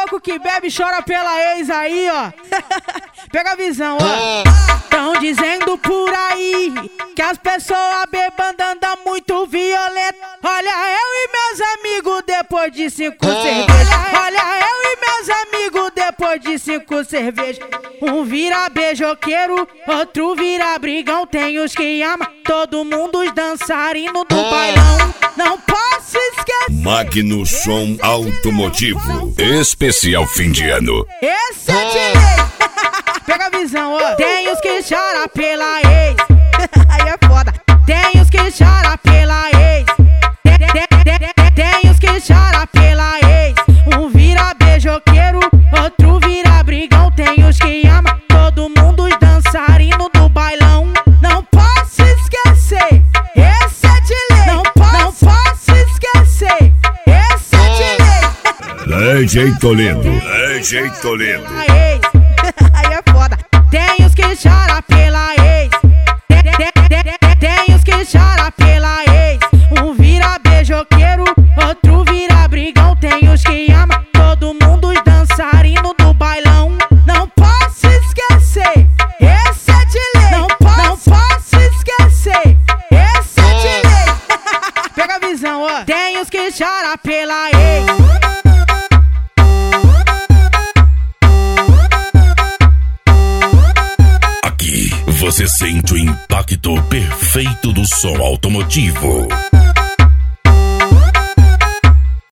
louco que bebe e chora pela ex aí, ó. Pega a visão, ó. Tão dizendo por aí que as pessoas bebando andam muito violento. Olha eu e meus amigos depois de 5 cervejas. Olha eu e meus amigos depois de 5 cervejas. Um vira beijoqueiro, outro vira brigão. Tem os que amam, todo mundo os dançarinos do bailão. Não posso esquecer Magno Som Automotivo, especial fim de ano. esse é de lei. Pega a visão, ó. Tem os que choram pela ex. Aí é foda. Tem os que choram pela ex. Tem os que choram pela ex. Um vira beijoqueiro, outro vira brigão. Tem os que amam, todo mundo os dançarinos do bailão. Não posso esquecer, esse é de lei. Não posso esquecer, esse é de lei. DJ Toledo, DJ Toledo. Aí é foda. Tem os que choram pela ex. Tem os que choram pela ex. Um vira beijoqueiro, outro vira brigão. Tem os que amam, todo mundo os dançarinos do bailão. Não posso esquecer, esse é de lei. Não posso esquecer, esse é de lei. Pega a visão, ó. Tem os que choram pela ex. Você sente o impacto perfeito do som automotivo.